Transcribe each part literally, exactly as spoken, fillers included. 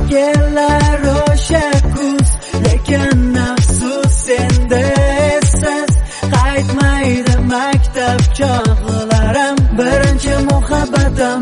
kelar o'sha kuz, lekin afsus senda esiz. Qaytmaydi maktab chog'larim, birinchi muhabbatim.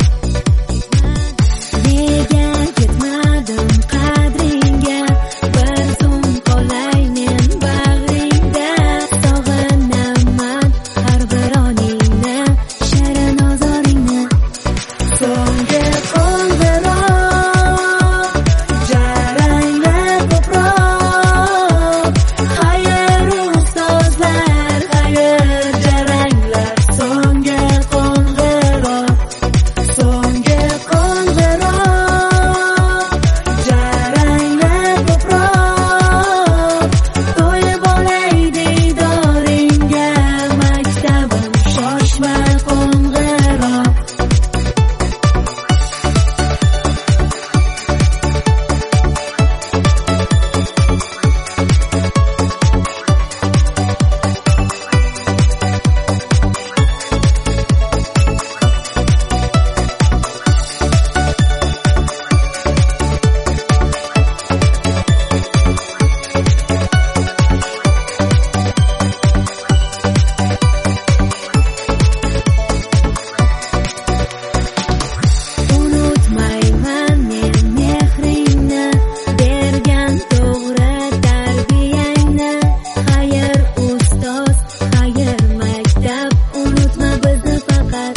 Nega ketmadim qadringga, bir zum qolay men bag'ringda. Sog'inaman har bir oningni, shirin ozoringni. So'nggi qo'ng'iroq, jaranglab ko'proq. Xayr ustozlar, xayr jaranglar. So'nggi qo'ng'iroq, so'nggi qo'ng'iroq, jaranglab ko'proq. To'yib olay diydoringga, maktabim shoshma qo'ng'iroq. Unutmayman men mehringni, bergan to'g'ri tarbiyangni. Xayr ustoz, xayr maktab, unutma bizni faqat.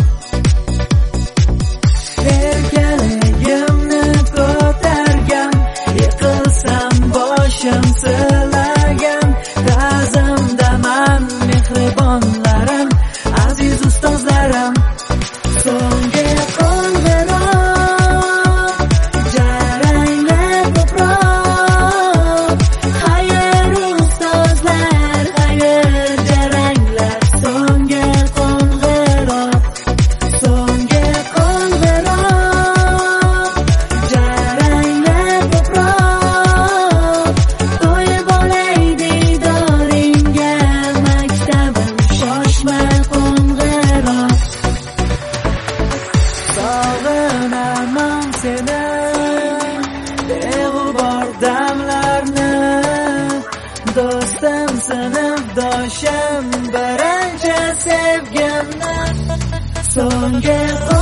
Erkaligimni ko'targan, yiqilsam boshim silagan. Ta'zimdaman mehribonlarim, aziz ustozlarim. So'nggi qo'ng'iroq, jaranglab ko'proq. Xayr ustozlar, xayr jaranglar. So'nggi qo'ng'iroq, so'nggi qo'ng'iroq, jaranglab ko'proq. To'yib olay diydoringga, maktabim shoshma qo'ng'iroq. Sog'inaman seni, beg'ubor damlarni. Do'stim, sinfdoshim, birinchi sevgimni. So'nggi